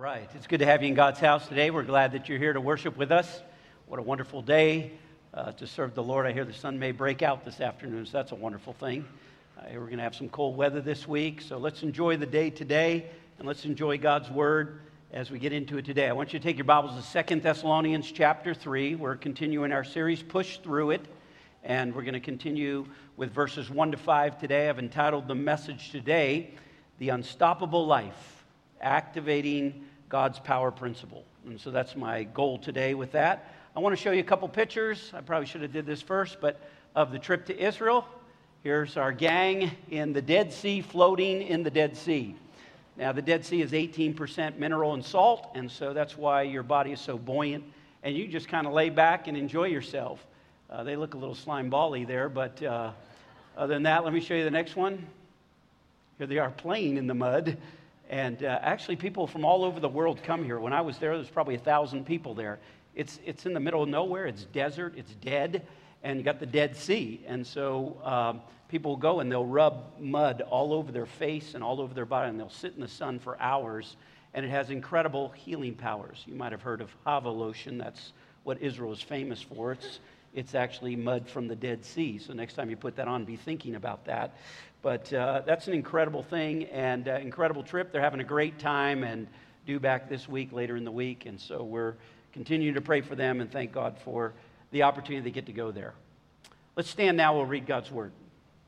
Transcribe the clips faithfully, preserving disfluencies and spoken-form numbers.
right. It's good to have you in God's house today. We're glad that you're here to worship with us. What a wonderful day uh, to serve the Lord. I hear the sun may break out this afternoon, so that's a wonderful thing. I hear we're going to have some cold weather this week, so let's enjoy the day today, and let's enjoy God's Word as we get into it today. I want you to take your Bibles to Second Thessalonians chapter three. We're continuing our series, Push Through It, and we're going to continue with verses one to five today. I've entitled the message today, The Unstoppable Life, Activating God's Power Principle. And so that's my goal today with that. I want to show you a couple pictures. I probably should have did this first, but of the trip to Israel. Here's our gang in the Dead Sea, floating in the Dead Sea. Now, the Dead Sea is eighteen percent mineral and salt, and so that's why your body is so buoyant. And you just kind of lay back and enjoy yourself. Uh, they look a little slime bally there, but uh, other than that, let me show you the next one. Here they are playing in the mud. And uh, actually, people from all over the world come here. When I was there, there's probably a thousand people there. It's it's in the middle of nowhere. It's desert. It's dead. And you got the Dead Sea. And so um, people go and they'll rub mud all over their face and all over their body. And they'll sit in the sun for hours. And it has incredible healing powers. You might have heard of Hava lotion. That's what Israel is famous for. It's, it's actually mud from the Dead Sea. So next time you put that on, be thinking about that. But uh, that's an incredible thing and uh, incredible trip. They're having a great time and due back this week, later in the week. And so we're continuing to pray for them and thank God for the opportunity to get to go there. Let's stand now. We'll read God's Word.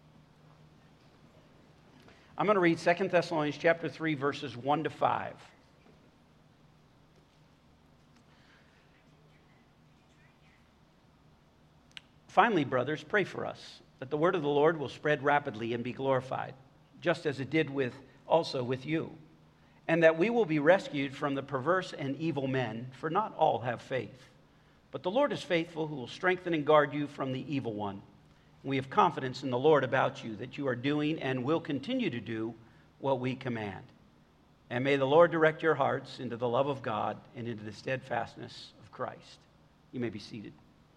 I'm going to read Second Thessalonians chapter three, verses one to five. Finally, brothers, pray for us, that the word of the Lord will spread rapidly and be glorified, just as it did with also with you, and that we will be rescued from the perverse and evil men, for not all have faith. But the Lord is faithful, who will strengthen and guard you from the evil one. We have confidence in the Lord about you, that you are doing and will continue to do what we command. And may the Lord direct your hearts into the love of God and into the steadfastness of Christ. You may be seated.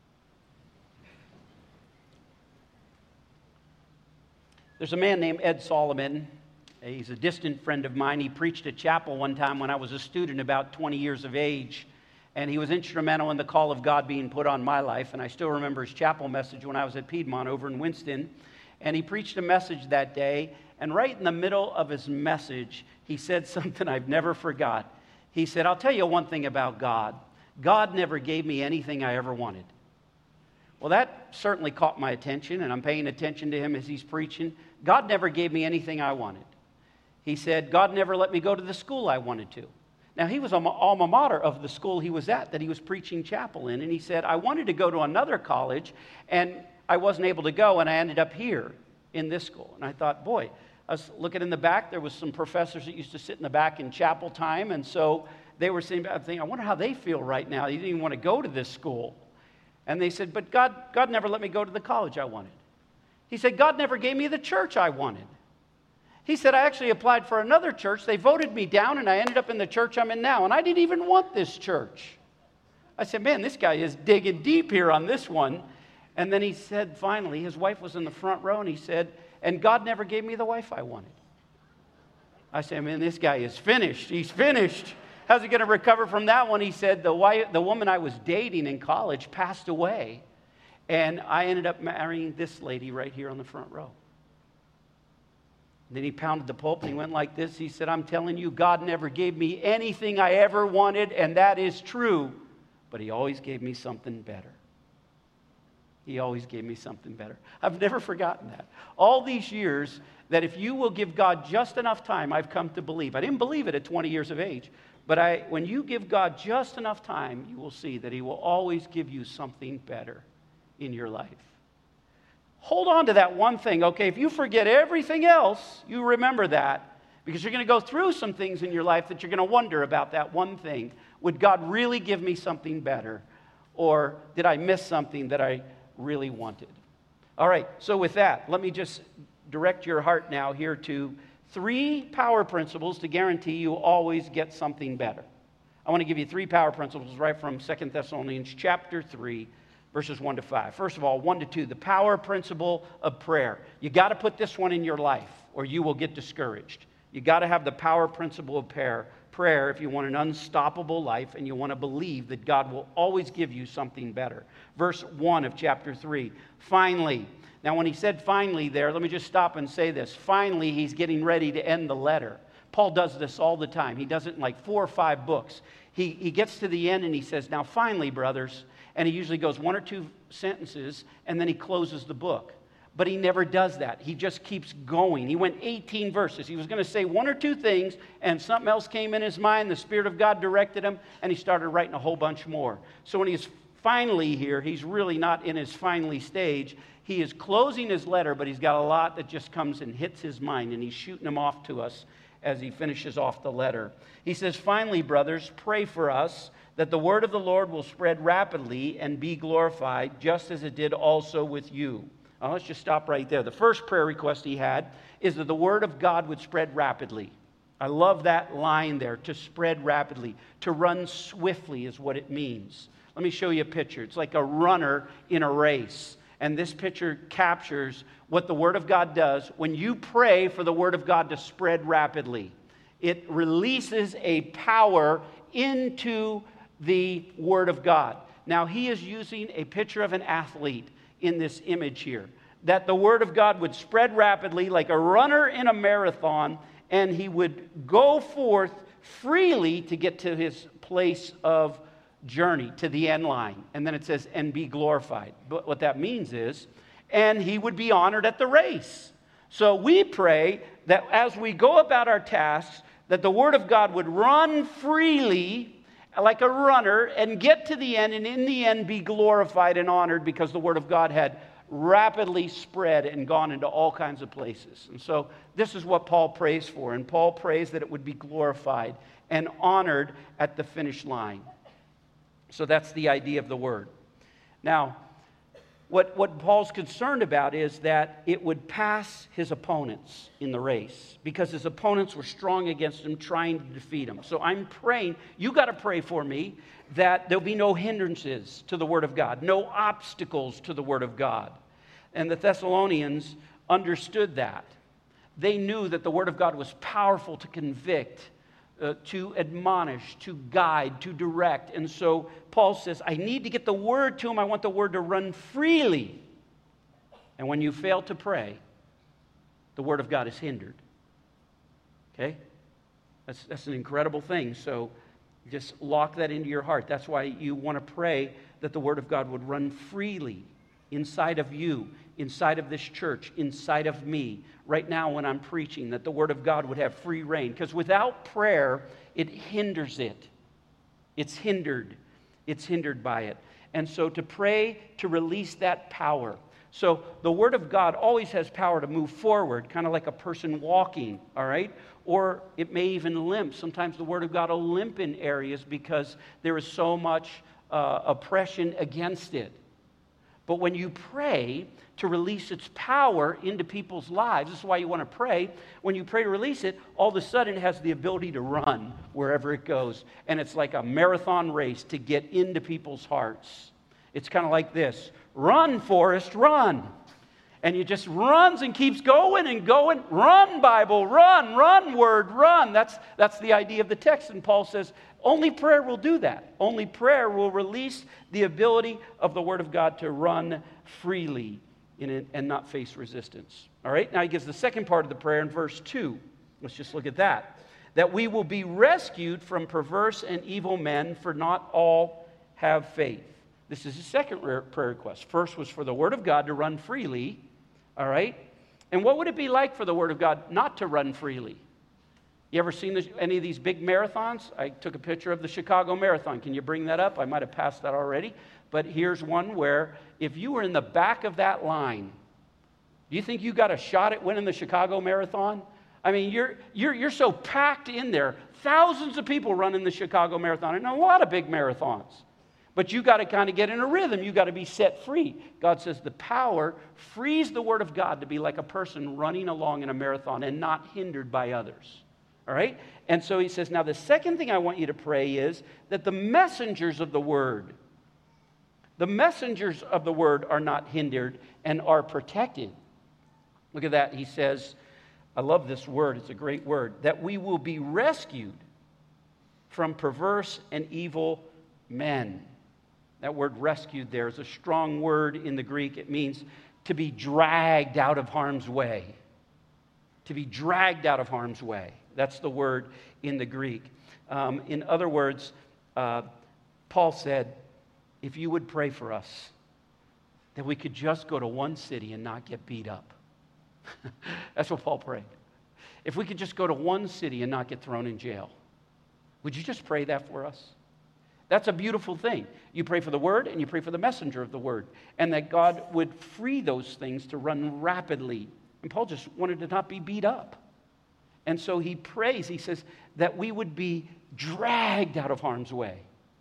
There's a man named Ed Solomon. He's a distant friend of mine. He preached at chapel one time when I was a student, about twenty years of age. And he was instrumental in the call of God being put on my life. And I still remember his chapel message when I was at Piedmont over in Winston. And he preached a message that day. And right in the middle of his message, he said something I've never forgot. He said, I'll tell you one thing about God. God never gave me anything I ever wanted. Well, that certainly caught my attention, and I'm paying attention to him as he's preaching. God never gave me anything I wanted. He said, God never let me go to the school I wanted to. Now, he was alma mater of the school he was at that he was preaching chapel in, and he said, I wanted to go to another college, and I wasn't able to go, and I ended up here in this school. And I thought, boy, I was looking in the back. There was some professors that used to sit in the back in chapel time, and so they were saying, I think, I wonder how they feel right now. They didn't even want to go to this school. And they said, but God, God never let me go to the college I wanted. He said, God never gave me the church I wanted. He said, I actually applied for another church. They voted me down, and I ended up in the church I'm in now. And I didn't even want this church. I said, man, this guy is digging deep here on this one. And then he said, finally, his wife was in the front row, and he said, and God never gave me the wife I wanted. I said, man, this guy is finished. He's finished. How's he going to recover from that one? He said, the wife, the woman I was dating in college passed away, and I ended up marrying this lady right here on the front row. And then he pounded the pulpit, and he went like this. He said, I'm telling you, God never gave me anything I ever wanted, and that is true, but he always gave me something better. He always gave me something better. I've never forgotten that. All these years, that if you will give God just enough time, I've come to believe. I didn't believe it at twenty years of age. But I, when you give God just enough time, you will see that he will always give you something better in your life. Hold on to that one thing, okay? If you forget everything else, you remember that, because you're going to go through some things in your life that you're going to wonder about that one thing. Would God really give me something better? Or did I miss something that I really wanted? All right, so with that, let me just direct your heart now here to three power principles to guarantee you always get something better. I want to give you three power principles right from Second Thessalonians chapter three, verses one to five. First of all, one to two, the power principle of prayer. You got to put this one in your life or you will get discouraged. You got to have the power principle of prayer, prayer if you want an unstoppable life and you want to believe that God will always give you something better. Verse one of chapter three, finally. Now, when he said finally there, let me just stop and say this. Finally, he's getting ready to end the letter. Paul does this all the time. He does it in like four or five books. He, he gets to the end and he says, now finally, brothers, and he usually goes one or two sentences and then he closes the book. But he never does that. He just keeps going. He went eighteen verses. He was going to say one or two things, and something else came in his mind. The Spirit of God directed him, and he started writing a whole bunch more. So when he's finally here, he's really not in his finally stage. He is closing his letter, but he's got a lot that just comes and hits his mind, and he's shooting them off to us as he finishes off the letter. He says, finally, brothers, pray for us that the word of the Lord will spread rapidly and be glorified, just as it did also with you. Now, let's just stop right there. The first prayer request he had is that the word of God would spread rapidly. I love that line there, to spread rapidly. To run swiftly is what it means. Let me show you a picture. It's like a runner in a race. And this picture captures what the word of God does when you pray for the word of God to spread rapidly. It releases a power into the word of God. Now, he is using a picture of an athlete in this image here, that the word of God would spread rapidly like a runner in a marathon, and he would go forth freely to get to his place of journey, to the end line. And then it says, and be glorified. But what that means is, and he would be honored at the race. So we pray that as we go about our tasks, that the word of God would run freely like a runner and get to the end, and in the end be glorified and honored because the word of God had rapidly spread and gone into all kinds of places. And so this is what Paul prays for. And Paul prays that it would be glorified and honored at the finish line. So that's the idea of the word. Now, what, what Paul's concerned about is that it would pass his opponents in the race because his opponents were strong against him, trying to defeat him. So I'm praying, you got to pray for me that there'll be no hindrances to the word of God, no obstacles to the word of God. And the Thessalonians understood that. They knew that the word of God was powerful to convict, Uh, to admonish, to guide, to direct. And so Paul says, I need to get the word to him. I want the word to run freely. And when you fail to pray, the word of God is hindered. Okay? That's, that's an incredible thing. So just lock that into your heart. That's why you want to pray that the word of God would run freely inside of you, inside of this church, inside of me, right now when I'm preaching, that the word of God would have free reign. Because without prayer, it hinders it. It's hindered. It's hindered by it. And so to pray, to release that power. So the word of God always has power to move forward, kind of like a person walking, all right? Or it may even limp. Sometimes the word of God will limp in areas because there is so much uh, oppression against it. But when you pray to release its power into people's lives, this is why you want to pray. When you pray to release it, all of a sudden it has the ability to run wherever it goes. And it's like a marathon race to get into people's hearts. It's kind of like this. Run, Forrest, run. And it just runs and keeps going and going. Run, Bible, run, run, word, run. That's, that's the idea of the text. And Paul says, only prayer will do that. Only prayer will release the ability of the word of God to run freely in it and not face resistance. All right, now he gives the second part of the prayer in verse two. Let's just look at that. That we will be rescued from perverse and evil men, for not all have faith. This is the second prayer request. First was for the word of God to run freely. All right? And what would it be like for the word of God not to run freely? You ever seen this, any of these big marathons? I took a picture of the Chicago Marathon. Can you bring that up? I might have passed that already. But here's one where if you were in the back of that line, do you think you got a shot at winning the Chicago Marathon? I mean, you're, you're, you're so packed in there. Thousands of people running the Chicago Marathon and a lot of big marathons. But you got to kind of get in a rhythm. You got to be set free. God says the power frees the word of God to be like a person running along in a marathon and not hindered by others. All right? And so he says, now the second thing I want you to pray is that the messengers of the word, the messengers of the word are not hindered and are protected. Look at that. He says, I love this word. It's a great word. That we will be rescued from perverse and evil men. That word rescued there is a strong word in the Greek. It means to be dragged out of harm's way. To be dragged out of harm's way. That's the word in the Greek. Um, in other words, uh, Paul said, if you would pray for us, that we could just go to one city and not get beat up. That's what Paul prayed. If we could just go to one city and not get thrown in jail. Would you just pray that for us? That's a beautiful thing. You pray for the word and you pray for the messenger of the word. And that God would free those things to run rapidly. And Paul just wanted to not be beat up. And so he prays, he says, that we would be dragged out of harm's way.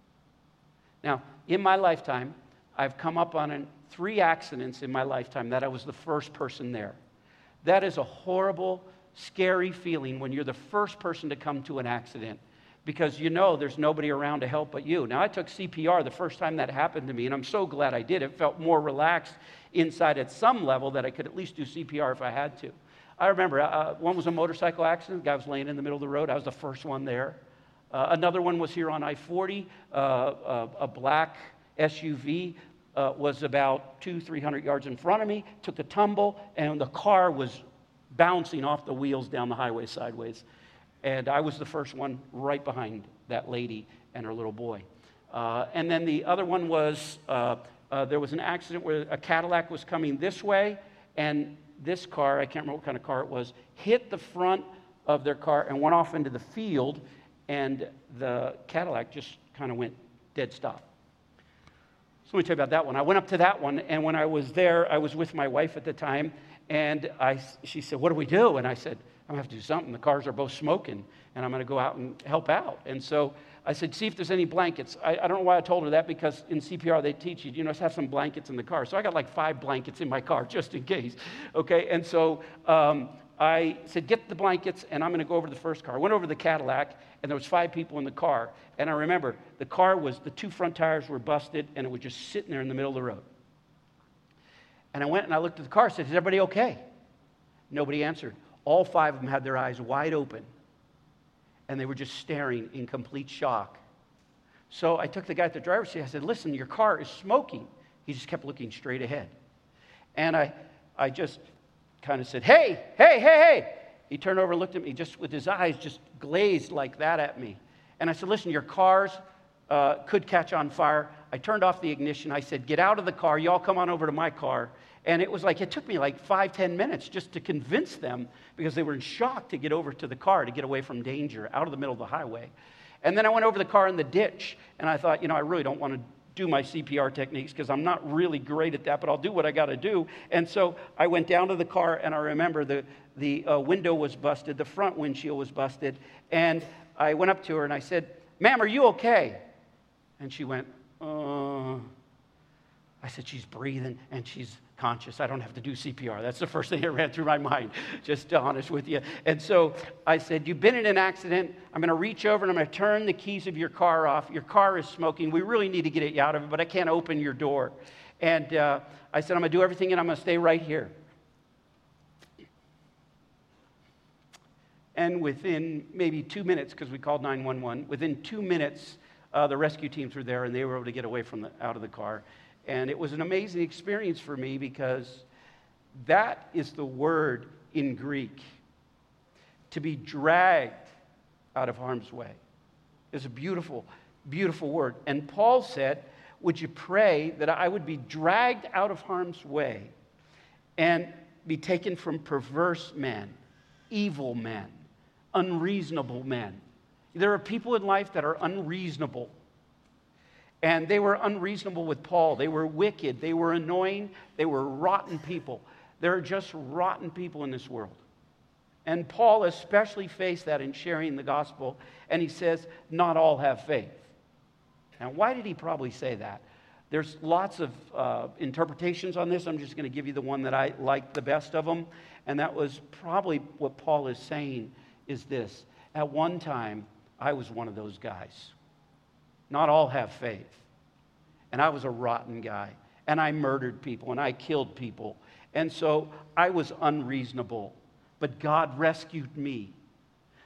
Now, in my lifetime, I've come up on an, three accidents in my lifetime that I was the first person there. That is a horrible, scary feeling when you're the first person to come to an accident because you know there's nobody around to help but you. Now, I took C P R the first time that happened to me, and I'm so glad I did. It felt more relaxed inside at some level that I could at least do C P R if I had to. I remember uh, one was a motorcycle accident. The guy was laying in the middle of the road. I was the first one there. Uh, another one was here on I forty. Uh, uh, a black S U V uh, was about two, three hundred yards in front of me, took a tumble, and the car was bouncing off the wheels down the highway sideways. And I was the first one right behind that lady and her little boy. Uh, and then the other one was, uh, uh, there was an accident where a Cadillac was coming this way, and this car, I can't remember what kind of car it was, hit the front of their car and went off into the field, and the Cadillac just kind of went dead stop. So let me tell you about that one. I went up to that one, and when I was there, I was with my wife at the time, and I, she said, what do we do? And I said, I'm going to have to do something. The cars are both smoking, and I'm going to go out and help out. And so I said, see if there's any blankets. I, I don't know why I told her that, because in C P R they teach you, you know, have some blankets in the car. So I got like five blankets in my car just in case. Okay, and so um, I said, get the blankets, and I'm going to go over to the first car. I went over to the Cadillac, and there was five people in the car. And I remember the car was, the two front tires were busted, and it was just sitting there in the middle of the road. And I went and I looked at the car and said, is everybody okay? Nobody answered. All five of them had their eyes wide open, and they were just staring in complete shock. So I took the guy at the driver's seat. I said, listen, your car is smoking. He just kept looking straight ahead. And I, I just kind of said, hey, hey, hey, hey. He turned over and looked at me just with his eyes just glazed like that at me. And I said, listen, your cars uh, could catch on fire. I turned off the ignition. I said, get out of the car. You all come on over to my car. And it was like, it took me like five, ten minutes just to convince them, because they were in shock, to get over to the car, to get away from danger, out of the middle of the highway. And then I went over the car in the ditch, and I thought, you know, I really don't want to do my C P R techniques because I'm not really great at that, but I'll do what I got to do. And so I went down to the car, and I remember the, the uh, window was busted, the front windshield was busted, and I went up to her and I said, ma'am, are you okay? And she went, uh... I said, she's breathing and she's conscious. I don't have to do C P R. That's the first thing that ran through my mind, just to be honest with you. And so I said, you've been in an accident. I'm going to reach over and I'm going to turn the keys of your car off. Your car is smoking. We really need to get you out of it, but I can't open your door. And uh, I said, I'm going to do everything, and I'm going to stay right here. And within maybe two minutes, because we called nine one one, within two minutes, uh, the rescue teams were there, and they were able to get away from the, out of the car. And it was an amazing experience for me, because that is the word in Greek. To be dragged out of harm's way is a beautiful, beautiful word. And Paul said, would you pray that I would be dragged out of harm's way and be taken from perverse men, evil men, unreasonable men. There are people in life that are unreasonable. And they were unreasonable with Paul. They were wicked. They were annoying. They were rotten people. There are just rotten people in this world. And Paul especially faced that in sharing the gospel. And he says, not all have faith. Now, why did he probably say that? There's lots of uh, interpretations on this. I'm just going to give you the one that I like the best of them. And that was probably what Paul is saying is this. At one time, I was one of those guys. Not all have faith. And I was a rotten guy. And I murdered people. And I killed people. And so I was unreasonable. But God rescued me.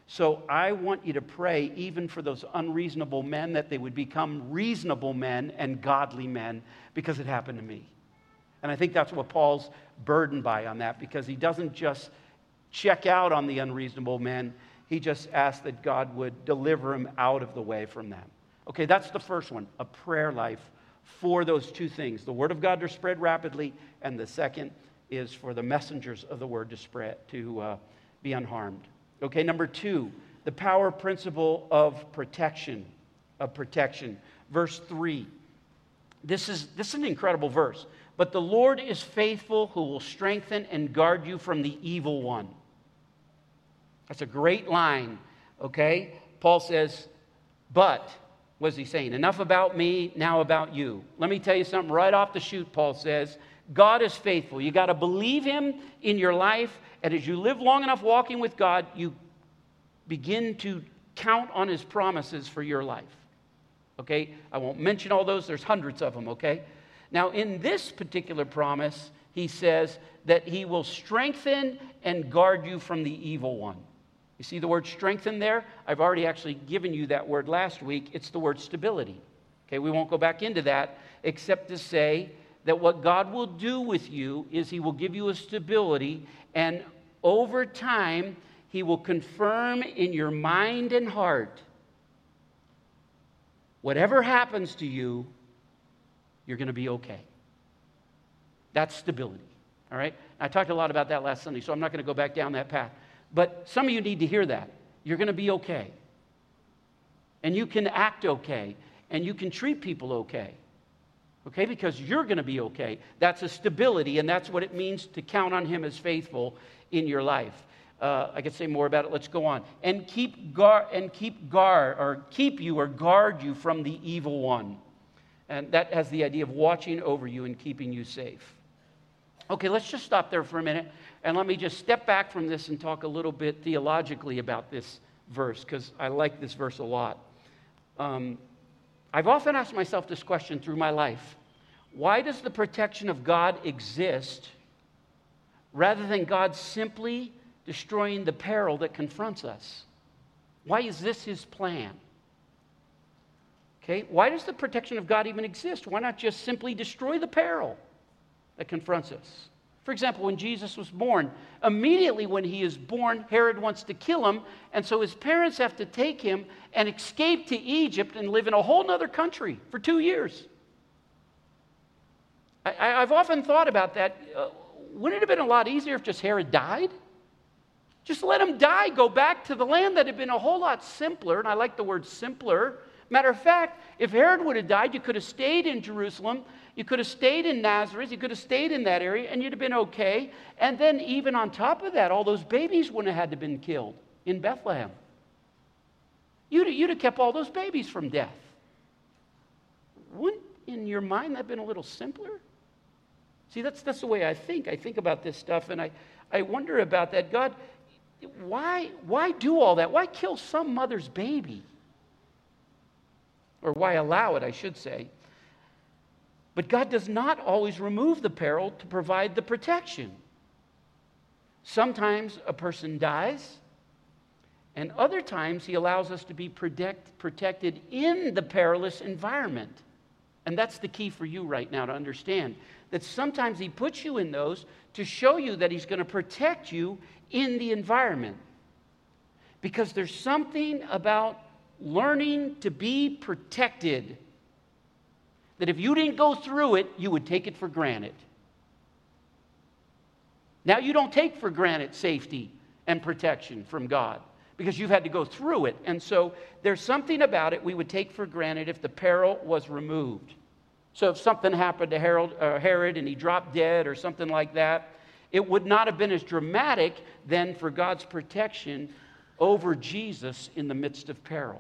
So I want you to pray even for those unreasonable men, that they would become reasonable men and godly men, because it happened to me. And I think that's what Paul's burdened by on that, because he doesn't just check out on the unreasonable men. He just asks that God would deliver him out of the way from them. Okay, that's the first one, a prayer life for those two things. The word of God to spread rapidly, and the second is for the messengers of the word to spread, to uh, be unharmed. Okay, number two, the power principle of protection, of protection. Verse three. This is, this is an incredible verse. But the Lord is faithful, who will strengthen and guard you from the evil one. That's a great line, okay? Paul says, but, what is he saying? Enough about me, now about you. Let me tell you something right off the chute, Paul says. God is faithful. You got to believe him in your life, and as you live long enough walking with God, you begin to count on his promises for your life. Okay? I won't mention all those. There's hundreds of them, okay? Now, in this particular promise, he says that he will strengthen and guard you from the evil one. You see the word strengthen there? I've already actually given you that word last week. It's the word stability. Okay, we won't go back into that, except to say that what God will do with you is he will give you a stability, and over time, he will confirm in your mind and heart, whatever happens to you, you're going to be okay. That's stability, all right? I talked a lot about that last Sunday, so I'm not going to go back down that path. But some of you need to hear that. You're going to be okay. And you can act okay, and you can treat people okay. Okay, because you're going to be okay. That's a stability, and that's what it means to count on him as faithful in your life. Uh, I could say more about it. Let's go on. And keep guard, and keep guard, or keep you or guard you from the evil one. And that has the idea of watching over you and keeping you safe. Okay, let's just stop there for a minute, and let me just step back from this and talk a little bit theologically about this verse, because I like this verse a lot. Um, I've often asked myself this question through my life. Why does the protection of God exist rather than God simply destroying the peril that confronts us? Why is this his plan? Okay, why does the protection of God even exist? Why not just simply destroy the peril that confronts us? For example, when Jesus was born, immediately when he is born, Herod wants to kill him, and so his parents have to take him and escape to Egypt and live in a whole other country for two years. I, I've often thought about that. Uh, wouldn't it have been a lot easier if just Herod died? Just let him die, go back to the land. That had been a whole lot simpler, and I like the word simpler. Matter of fact, if Herod would have died, you could have stayed in Jerusalem, you could have stayed in Nazareth, you could have stayed in that area, and you'd have been okay. And then even on top of that, all those babies wouldn't have had to been killed in Bethlehem. You'd, you'd have kept all those babies from death. Wouldn't, in your mind, that have been a little simpler? See, that's, that's the way I think. I think about this stuff, and I, I wonder about that. God, why, why do all that? Why kill some mother's baby? Or why allow it, I should say. But God does not always remove the peril to provide the protection. Sometimes a person dies, and other times he allows us to be protect, protected in the perilous environment. And that's the key for you right now to understand, that sometimes he puts you in those to show you that he's going to protect you in the environment. Because there's something about learning to be protected that if you didn't go through it, you would take it for granted. Now you don't take for granted safety and protection from God because you've had to go through it. And so there's something about it we would take for granted if the peril was removed. So if something happened to Herod, uh, Herod and he dropped dead or something like that, it would not have been as dramatic then for God's protection over Jesus in the midst of peril.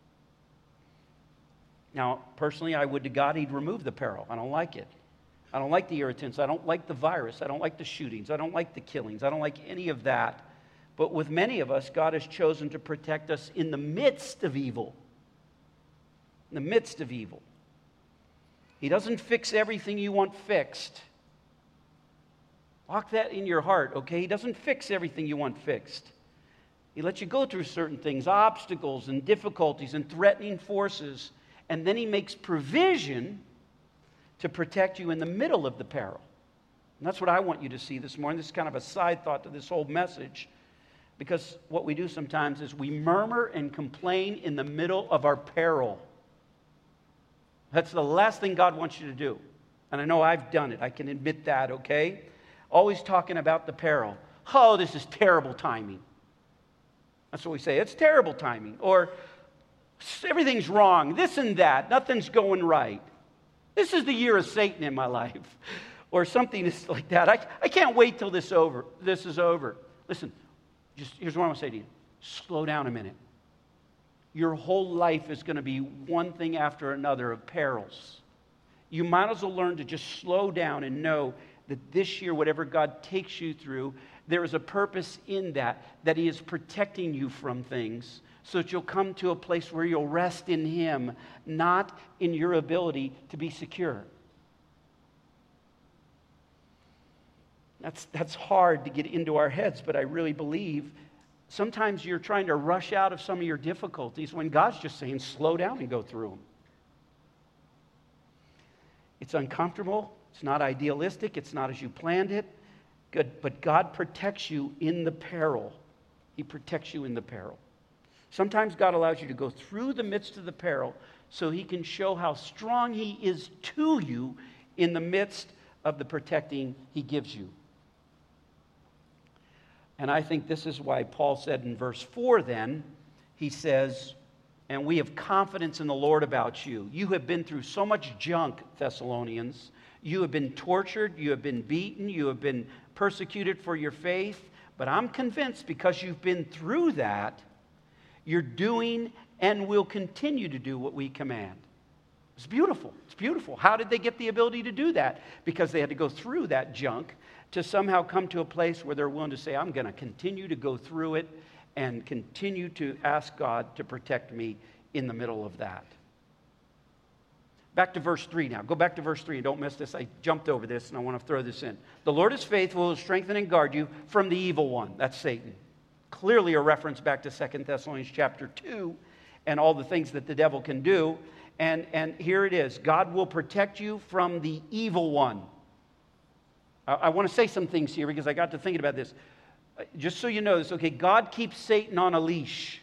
Now, personally, I would to God he'd remove the peril. I don't like it. I don't like the irritants. I don't like the virus. I don't like the shootings. I don't like the killings. I don't like any of that. But with many of us, God has chosen to protect us in the midst of evil. In the midst of evil. He doesn't fix everything you want fixed. Lock that in your heart, okay? He doesn't fix everything you want fixed. He lets you go through certain things, obstacles and difficulties and threatening forces, and then he makes provision to protect you in the middle of the peril. And that's what I want you to see this morning. This is kind of a side thought to this whole message, because what we do sometimes is we murmur and complain in the middle of our peril. That's the last thing God wants you to do. And I know I've done it. I can admit that, okay? Always talking about the peril. Oh, this is terrible timing. That's what we say. It's terrible timing. Or everything's wrong. This and that. Nothing's going right. This is the year of Satan in my life. Or something like that. I, I can't wait till this over. This is over. Listen, just here's what I want to say to you. Slow down a minute. Your whole life is going to be one thing after another of perils. You might as well learn to just slow down and know that this year, whatever God takes you through, there is a purpose in that, that He is protecting you from things so that you'll come to a place where you'll rest in Him, not in your ability to be secure. That's, that's hard to get into our heads, but I really believe sometimes you're trying to rush out of some of your difficulties when God's just saying, slow down and go through them. It's uncomfortable. It's not idealistic. It's not as you planned it. Good, but God protects you in the peril. He protects you in the peril. Sometimes God allows you to go through the midst of the peril so He can show how strong He is to you in the midst of the protecting He gives you. And I think this is why Paul said in verse four then, he says, and we have confidence in the Lord about you. You have been through so much junk, Thessalonians. You have been tortured, you have been beaten, you have been persecuted for your faith. But I'm convinced because you've been through that, you're doing and will continue to do what we command. It's beautiful. It's beautiful. How did they get the ability to do that? Because they had to go through that junk to somehow come to a place where they're willing to say, I'm going to continue to go through it and continue to ask God to protect me in the middle of that. Back to verse three now. Go back to verse three. Don't miss this. I jumped over this and I want to throw this in. The Lord is faithful, will strengthen and guard you from the evil one. That's Satan. Clearly a reference back to Second Thessalonians chapter two and all the things that the devil can do. And, and here it is. God will protect you from the evil one. I, I want to say some things here because I got to thinking about this. Just so you know this, okay, God keeps Satan on a leash.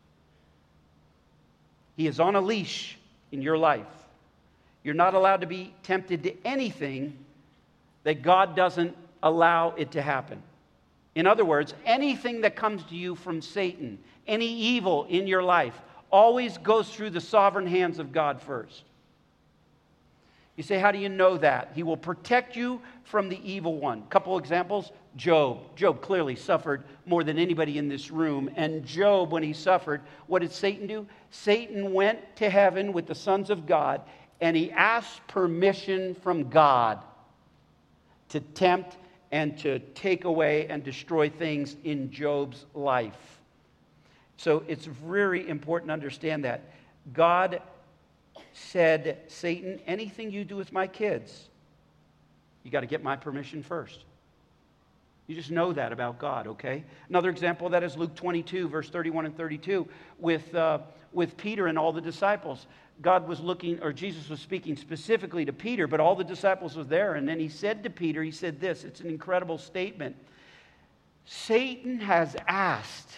He is on a leash in your life. You're not allowed to be tempted to anything that God doesn't allow it to happen. In other words, anything that comes to you from Satan, any evil in your life, always goes through the sovereign hands of God first. You say, how do you know that? He will protect you from the evil one. A couple examples. Job. Job clearly suffered more than anybody in this room. And Job, when he suffered, what did Satan do? Satan went to heaven with the sons of God, and he asked permission from God to tempt and to take away and destroy things in Job's life. So it's very important to understand that. God said, Satan, anything you do with my kids, you got to get my permission first. You just know that about God, okay? Another example of that is Luke twenty-two, verse thirty-one and thirty-two, with, uh, with Peter and all the disciples. God was looking, or Jesus was speaking specifically to Peter, but all the disciples were there. And then he said to Peter, he said this, it's an incredible statement. Satan has asked,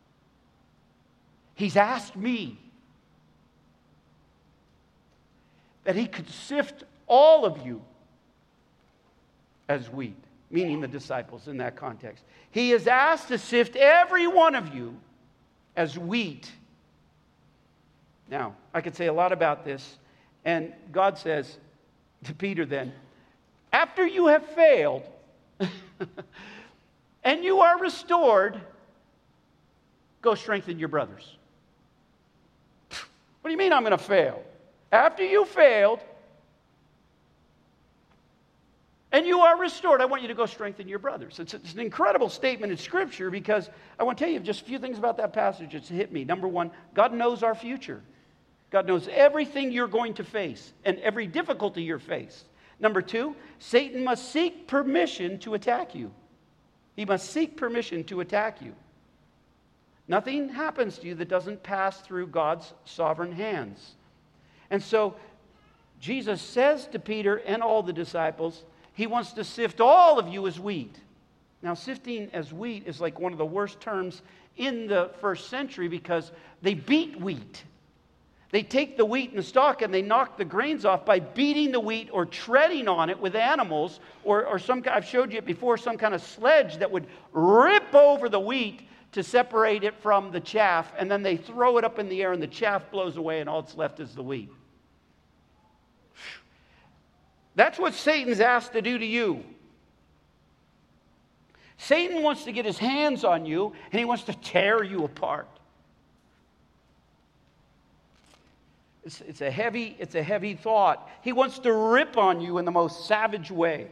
he's asked me that he could sift all of you as wheat, meaning the disciples in that context. He has asked to sift every one of you as wheat. Now, I could say a lot about this, and God says to Peter then, after you have failed and you are restored, go strengthen your brothers. What do you mean I'm going to fail? After you failed and you are restored, I want you to go strengthen your brothers. It's, it's an incredible statement in Scripture because I want to tell you just a few things about that passage that's hit me. Number one, God knows our future. God knows everything you're going to face and every difficulty you're faced. Number two, Satan must seek permission to attack you. He must seek permission to attack you. Nothing happens to you that doesn't pass through God's sovereign hands. And so Jesus says to Peter and all the disciples, he wants to sift all of you as wheat. Now, sifting as wheat is like one of the worst terms in the first century because they beat wheat. They take the wheat and the stalk and they knock the grains off by beating the wheat or treading on it with animals or, or some, I've showed you it before, some kind of sledge that would rip over the wheat to separate it from the chaff, and then they throw it up in the air and the chaff blows away and all that's left is the wheat. That's what Satan's asked to do to you. Satan wants to get his hands on you and he wants to tear you apart. It's, it's a heavy, it's a heavy thought. He wants to rip on you in the most savage way.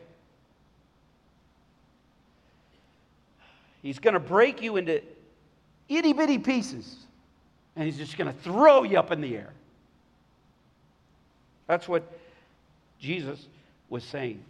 He's going to break you into itty-bitty pieces, and he's just going to throw you up in the air. That's what Jesus was saying.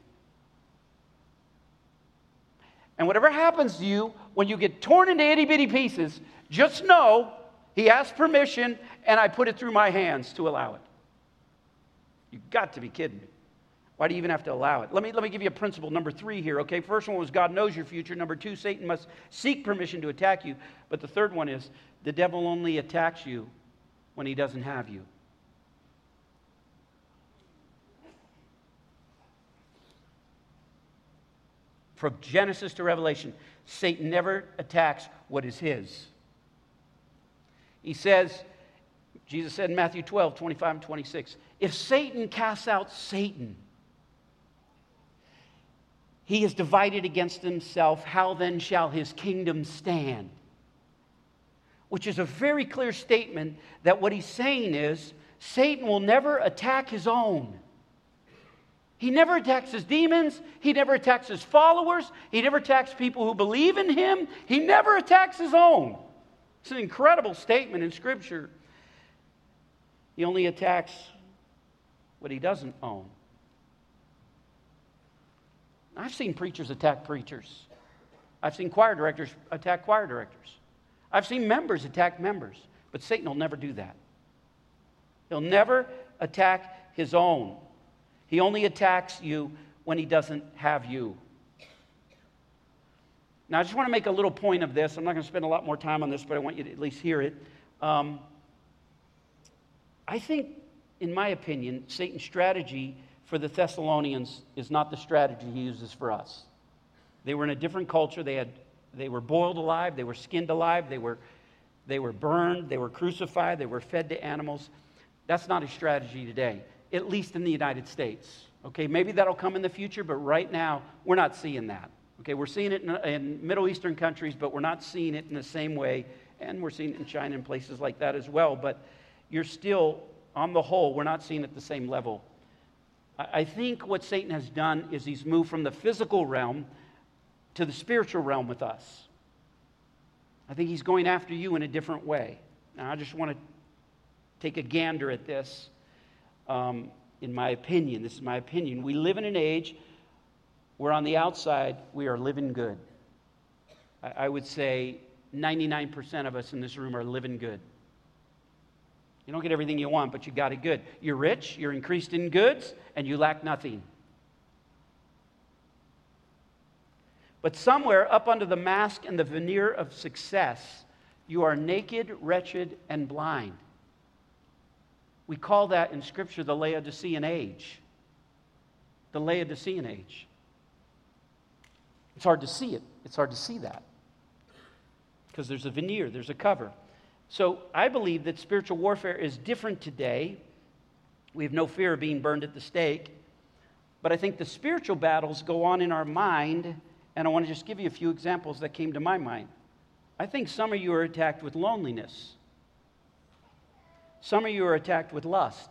And whatever happens to you when you get torn into itty-bitty pieces, just know he asked permission, and I put it through my hands to allow it. You've got to be kidding me. Why do you even have to allow it? Let me, let me give you a principle, number three here, okay? First one was God knows your future. Number two, Satan must seek permission to attack you. But the third one is the devil only attacks you when he doesn't have you. From Genesis to Revelation, Satan never attacks what is his. He says, Jesus said in Matthew twelve, twenty-five and twenty-six, if Satan casts out Satan, he is divided against himself. How then shall his kingdom stand? Which is a very clear statement that what he's saying is Satan will never attack his own. He never attacks his demons. He never attacks his followers. He never attacks people who believe in him. He never attacks his own. It's an incredible statement in Scripture. He only attacks what he doesn't own. I've seen preachers attack preachers. I've seen choir directors attack choir directors. I've seen members attack members. But Satan will never do that. He'll never attack his own. He only attacks you when he doesn't have you. Now, I just want to make a little point of this. I'm not going to spend a lot more time on this, but I want you to at least hear it. Um, I think, in my opinion, Satan's strategy for the Thessalonians is not the strategy he uses for us. They were in a different culture. They had, they were boiled alive. They were skinned alive. They were, they were burned. They were crucified. They were fed to animals. That's not a strategy today, at least in the United States. Okay, maybe that'll come in the future, but right now, we're not seeing that. Okay, we're seeing it in, in Middle Eastern countries, but we're not seeing it in the same way, and we're seeing it in China and places like that as well. But you're still, on the whole, we're not seeing it at the same level. I think what Satan has done is he's moved from the physical realm to the spiritual realm with us. I think he's going after you in a different way. Now, I just want to take a gander at this. Um, in my opinion, this is my opinion. We live in an age where on the outside we are living good. I, I would say ninety-nine percent of us in this room are living good. You don't get everything you want, but you got it good. You're rich, you're increased in goods, and you lack nothing. But somewhere up under the mask and the veneer of success, you are naked, wretched, and blind. We call that in Scripture the Laodicean age. The Laodicean age. It's hard to see it. It's hard to see that. Because there's a veneer, there's a cover. So I believe that spiritual warfare is different today. We have no fear of being burned at the stake. But I think the spiritual battles go on in our mind, and I want to just give you a few examples that came to my mind. I think some of you are attacked with loneliness. Some of you are attacked with lust.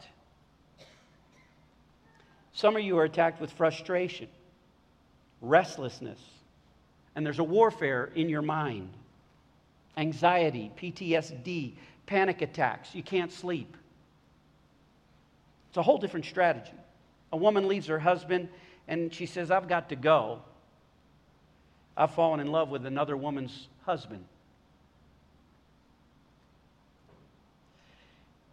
Some of you are attacked with frustration, restlessness, and there's a warfare in your mind. Anxiety, P T S D, panic attacks. You can't sleep. It's a whole different strategy. A woman leaves her husband and she says, I've got to go. I've fallen in love with another woman's husband.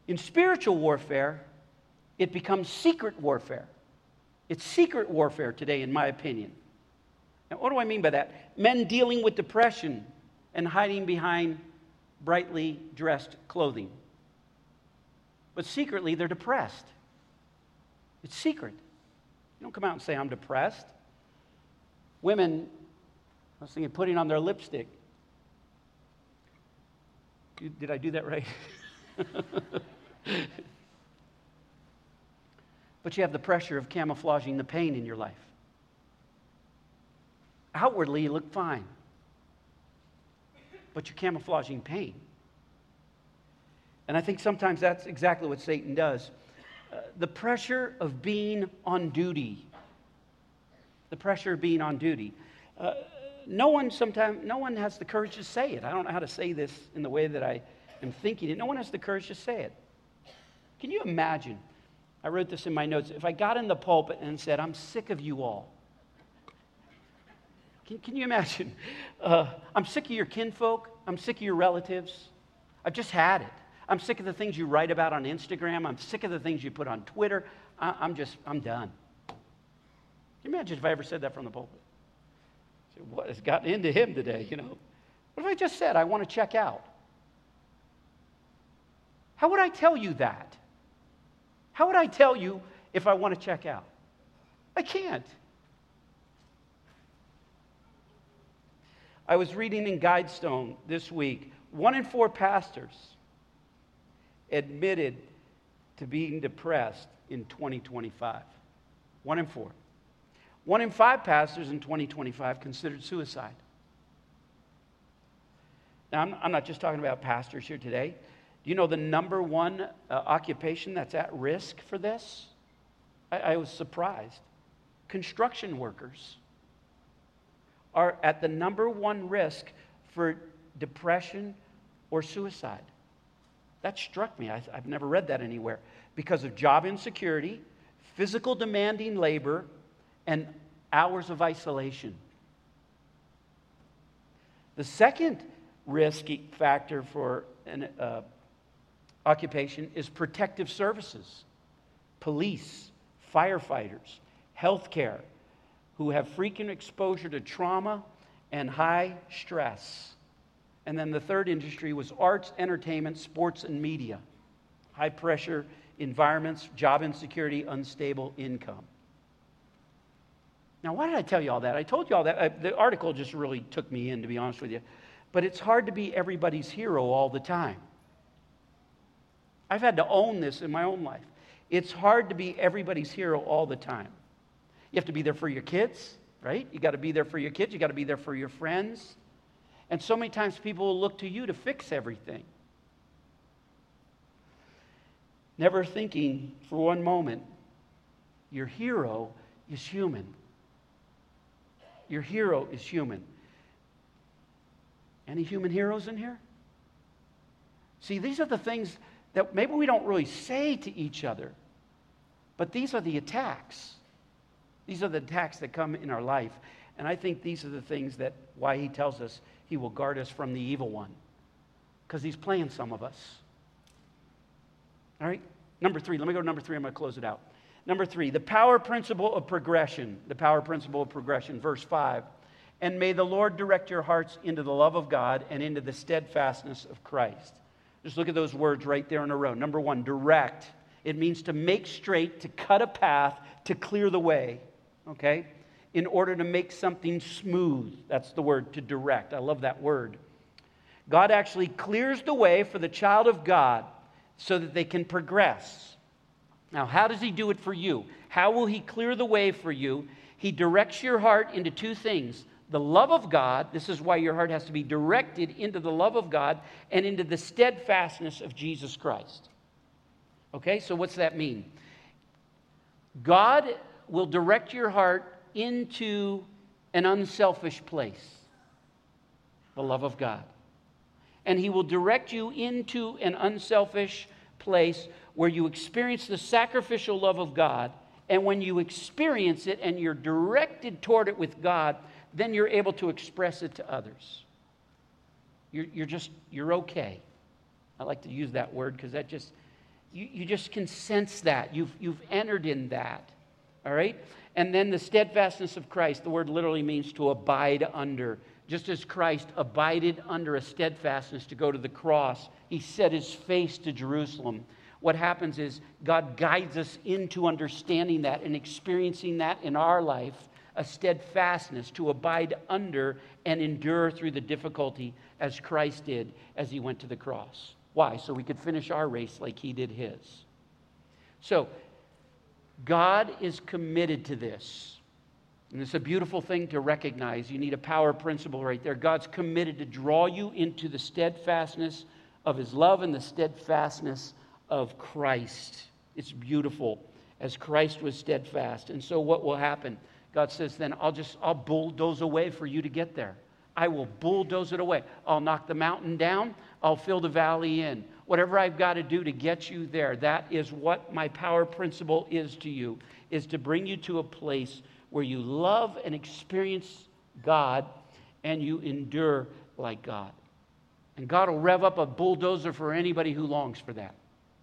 In spiritual warfare, it becomes secret warfare. It's secret warfare today, in my opinion. Now, what do I mean by that? Men dealing with depression and hiding behind brightly dressed clothing. But secretly, they're depressed. It's secret. You don't come out and say, I'm depressed. Women, I was thinking, putting on their lipstick. Did I do that right? But you have the pressure of camouflaging the pain in your life. Outwardly, you look fine. But you're camouflaging pain. And I think sometimes that's exactly what Satan does. Uh, the pressure of being on duty. The pressure of being on duty. Uh, no one sometimes, no one has the courage to say it. I don't know how to say this in the way that I am thinking it. No one has the courage to say it. Can you imagine? I wrote this in my notes. If I got in the pulpit and said, I'm sick of you all. Can, can you imagine? Uh, I'm sick of your kinfolk. I'm sick of your relatives. I've just had it. I'm sick of the things you write about on Instagram. I'm sick of the things you put on Twitter. I, I'm just, I'm done. Can you imagine if I ever said that from the pulpit? So what has gotten into him today, you know? What if I just said, I want to check out? How would I tell you that? How would I tell you if I want to check out? I can't. I was reading in Guidestone this week, one in four pastors admitted to being depressed in twenty twenty-five. One in four. One in five pastors in twenty twenty-five considered suicide. Now, I'm, I'm not just talking about pastors here today. Do you know the number one uh, occupation that's at risk for this? I, I was surprised. Construction workers are at the number one risk for depression or suicide. That struck me. I, I've never read that anywhere. Because of job insecurity, physical demanding labor, and hours of isolation. The second risk factor for an uh, occupation is protective services, police, firefighters, healthcare, who have frequent exposure to trauma and high stress. And then the third industry was arts, entertainment, sports, and media. High pressure environments, job insecurity, unstable income. Now, why did I tell you all that? I told you all that. I, the article just really took me in, to be honest with you. But it's hard to be everybody's hero all the time. I've had to own this in my own life. It's hard to be everybody's hero all the time. You have to be there for your kids, right? You got to be there for your kids. You got to be there for your friends. And so many times people will look to you to fix everything. Never thinking for one moment, your hero is human. Your hero is human. Any human heroes in here? See, these are the things that maybe we don't really say to each other, but these are the attacks. These are the attacks that come in our life. And I think these are the things that, why he tells us he will guard us from the evil one. Because he's playing some of us. All right? Number three. Let me go to number three. I'm going to close it out. Number three, the power principle of progression. The power principle of progression. Verse five. And may the Lord direct your hearts into the love of God and into the steadfastness of Christ. Just look at those words right there in a row. Number one, direct. It means to make straight, to cut a path, to clear the way. Okay? In order to make something smooth. That's the word, to direct. I love that word. God actually clears the way for the child of God so that they can progress. Now, how does he do it for you? How will he clear the way for you? He directs your heart into two things. The love of God. This is why your heart has to be directed into the love of God and into the steadfastness of Jesus Christ. Okay, so what's that mean? God will direct your heart into an unselfish place, the love of God. And he will direct you into an unselfish place where you experience the sacrificial love of God. And when you experience it and you're directed toward it with God, then you're able to express it to others. You're, you're just, you're okay. I like to use that word because that just, You, you just can sense that. You've, you've entered in that. All right? And then the steadfastness of Christ, the word literally means to abide under. Just as Christ abided under a steadfastness to go to the cross, he set his face to Jerusalem. What happens is God guides us into understanding that and experiencing that in our life, a steadfastness to abide under and endure through the difficulty as Christ did as he went to the cross. Why? So we could finish our race like he did his. So, God is committed to this. And it's a beautiful thing to recognize. You need a power principle right there. God's committed to draw you into the steadfastness of his love and the steadfastness of Christ. It's beautiful, as Christ was steadfast. And so what will happen? God says, then I'll just, I'll bulldoze a way for you to get there. I will bulldoze it away. I'll knock the mountain down. I'll fill the valley in. Whatever I've got to do to get you there, that is what my power principle is to you, is to bring you to a place where you love and experience God and you endure like God. And God will rev up a bulldozer for anybody who longs for that.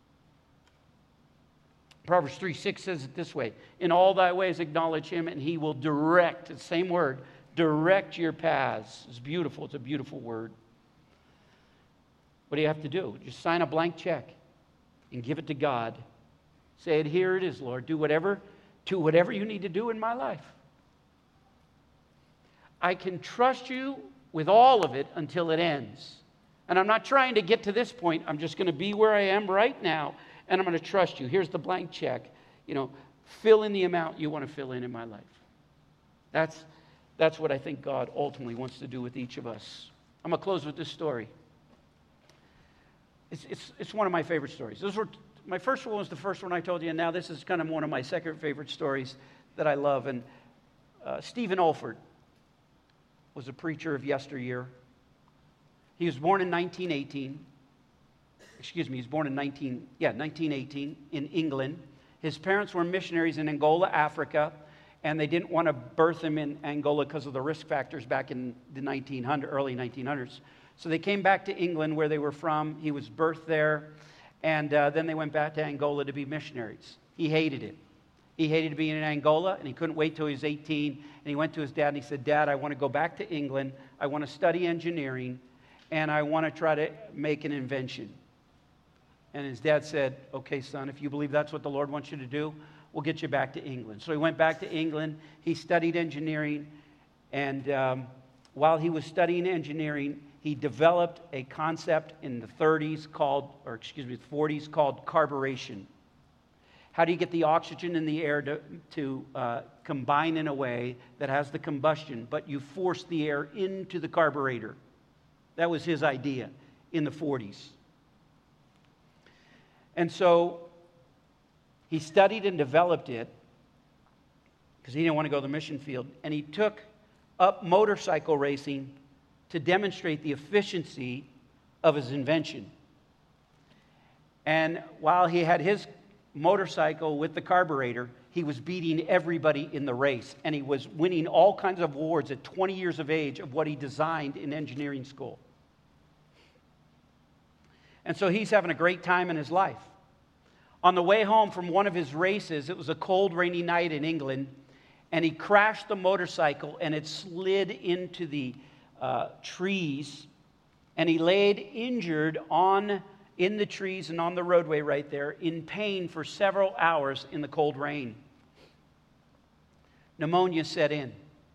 Proverbs three six says it this way: in all thy ways acknowledge him, and he will direct, the same word, direct your paths. It's beautiful. It's a beautiful word. What do you have to do? Just sign a blank check and give it to God. Say it, here it is, Lord. Do whatever, do whatever you need to do in my life. I can trust you with all of it until it ends. And I'm not trying to get to this point. I'm just going to be where I am right now, and I'm going to trust you. Here's the blank check. You know, fill in the amount you want to fill in in my life. That's, that's what I think God ultimately wants to do with each of us. I'm going to close with this story. It's, it's, it's one of my favorite stories. Those were, my first one was the first one I told you, and now this is kind of one of my second favorite stories that I love. And uh, Stephen Olford was a preacher of yesteryear. He was born in nineteen eighteen. Excuse me, he was born in nineteen, yeah, nineteen eighteen in England. His parents were missionaries in Angola, Africa, and they didn't want to birth him in Angola because of the risk factors back in the nineteen hundreds, early nineteen hundreds. So they came back to England, where they were from. He was birthed there, and uh, then they went back to Angola to be missionaries. He hated it. He hated being in Angola, and he couldn't wait till he was eighteen. And he went to his dad, and he said, Dad, I want to go back to England. I want to study engineering, and I want to try to make an invention. And his dad said, okay, son, if you believe that's what the Lord wants you to do, we'll get you back to England. So he went back to England. He studied engineering, and um, while he was studying engineering, he developed a concept in the thirties called, or excuse me, the forties called carburation. How do you get the oxygen in the air to, to uh, combine in a way that has the combustion, but you force the air into the carburetor? That was his idea in the forties. And so he studied and developed it because he didn't want to go to the mission field. And he took up motorcycle racing to demonstrate the efficiency of his invention. And while he had his motorcycle with the carburetor, he was beating everybody in the race. And he was winning all kinds of awards at twenty years of age of what he designed in engineering school. And so he's having a great time in his life. On the way home from one of his races, it was a cold, rainy night in England, and he crashed the motorcycle, and it slid into the uh, trees, and he laid injured on in the trees and on the roadway right there, in pain for several hours in the cold rain. Pneumonia set in.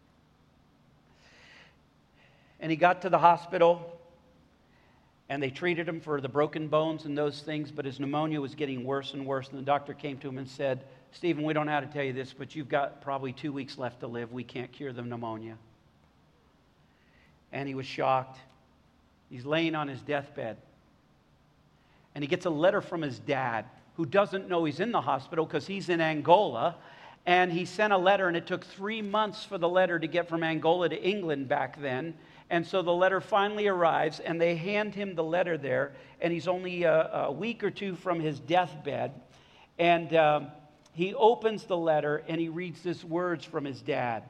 And he got to the hospital, and they treated him for the broken bones and those things, but his pneumonia was getting worse and worse. And the doctor came to him and said, Stephen, we don't know how to tell you this, but you've got probably two weeks left to live. We can't cure the pneumonia. And he was shocked. He's laying on his deathbed. And he gets a letter from his dad, who doesn't know he's in the hospital because he's in Angola. And he sent a letter, and it took three months for the letter to get from Angola to England back then. And so the letter finally arrives, and they hand him the letter there, and he's only a, a week or two from his deathbed. And um, he opens the letter, and he reads these words from his dad.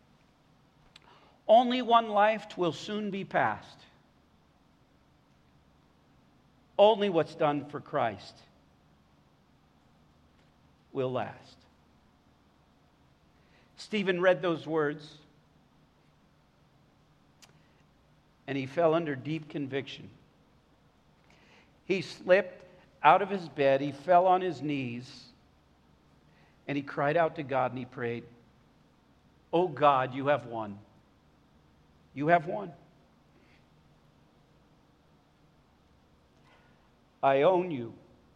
Only one life will soon be passed. Only what's done for Christ will last. Stephen read those words, and he fell under deep conviction. He slipped out of his bed, he fell on his knees, and he cried out to God and he prayed, "Oh God, you have won. You have won. I own you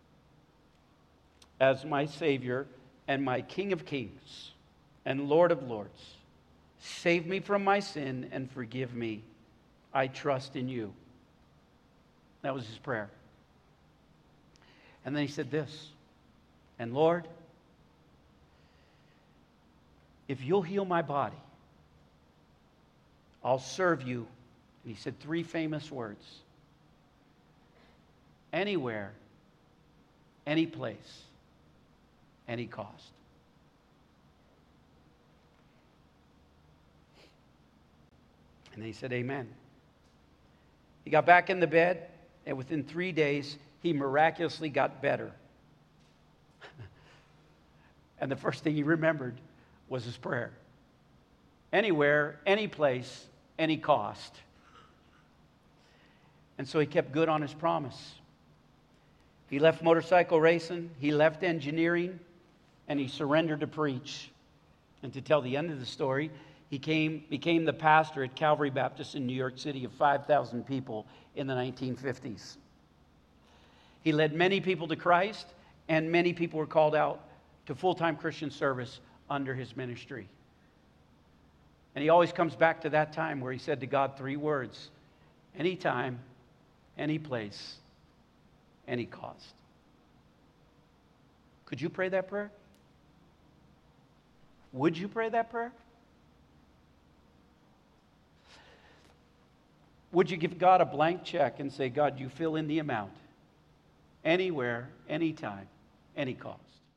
as my Savior and my King of Kings and Lord of Lords. Save me from my sin and forgive me. I trust in you." That was his prayer. And then he said this, "And Lord, if you'll heal my body, I'll serve you." And he said three famous words: anywhere, any place, any cost. And he said, "Amen." He got back in the bed, and within three days, he miraculously got better. And the first thing he remembered was his prayer. Anywhere, any place, any cost. And so he kept good on his promise. He left motorcycle racing, he left engineering, and he surrendered to preach. And to tell the end of the story, he came, became the pastor at Calvary Baptist in New York City of five thousand people in the nineteen fifties. He led many people to Christ, and many people were called out to full-time Christian service under his ministry. And he always comes back to that time where he said to God three words: anytime, any place, any cost. Could you pray that prayer? Would you pray that prayer? Would you give God a blank check and say, "God, you fill in the amount. Anywhere, anytime, any cost"?